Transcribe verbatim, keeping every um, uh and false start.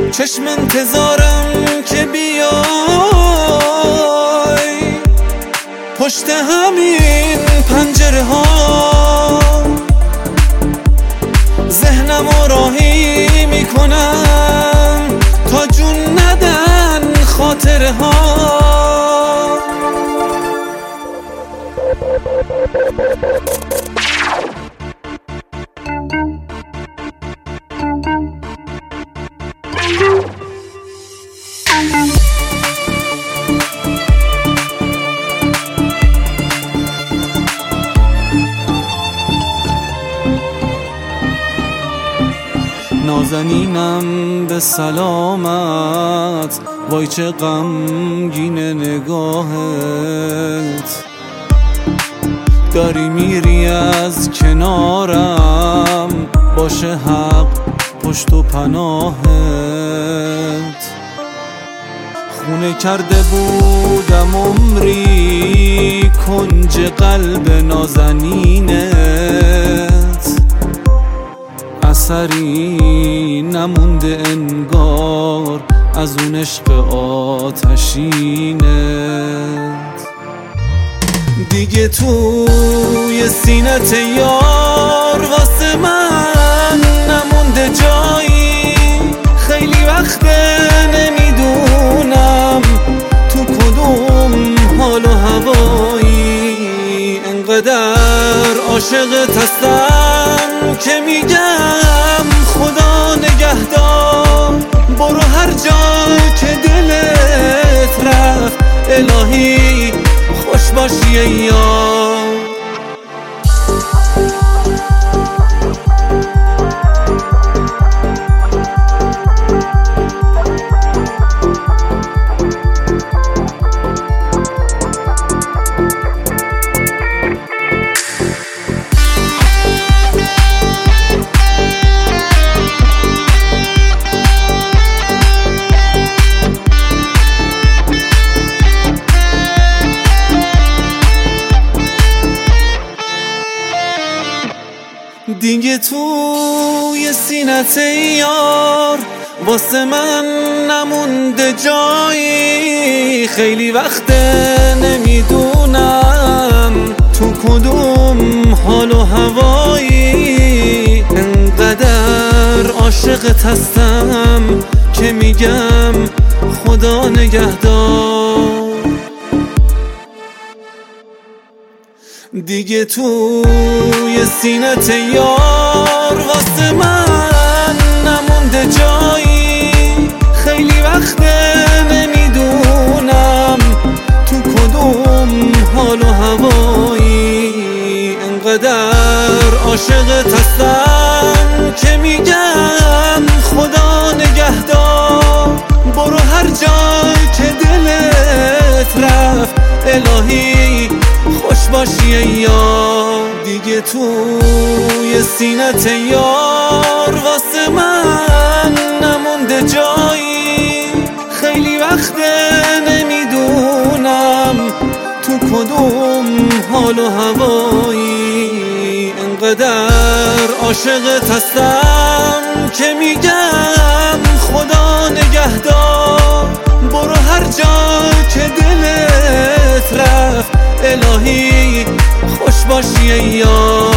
چشم انتظارم که بیای پشت همین پنجره ها، ذهنم راهی میکنم تا جون ندن خاطره ها. نازنینم به سلامت، وای چه غمگین نگاهت، داری میری از کنارم، باشه حق پشت و پناهت. خونه کرده بودم عمری کنج قلب نازنینت، اثری نمونده انگار از اون عشق آتشینت. دیگه توی سینت یار واسه من نمونده جایی، خیلی وقته نمیدونم تو کدوم حال و هوایی. انقدر عاشقت هستم که میگم خدا نگهدار، برو هر جا که دلت رفت، الهی خوش باشی ای یار. دیگه توی سینت یار واسه من نمونده جایی، خیلی وقته نمیدونم تو کدوم حال و هوایی. انقدر عاشقت هستم که میگم خدا نگهدار. دیگه توی سینت یار واسه من نمونده جایی، خیلی وقته نمیدونم تو کدوم حال و هوایی. انقدر عاشقت هستم که میگم خدا نگهدار، برو هر جا که دلت رفت، الهی خوش باشی ای یار. دیگه توی سینت یار واسه من نمونده جایی، خیلی وقته نمیدونم تو کدوم حال و هوایی. انقدر عاشقت هستم که میگم خدا نگهدار، برو هر جا که دلت رفت، الهی خوش باشی ای یار.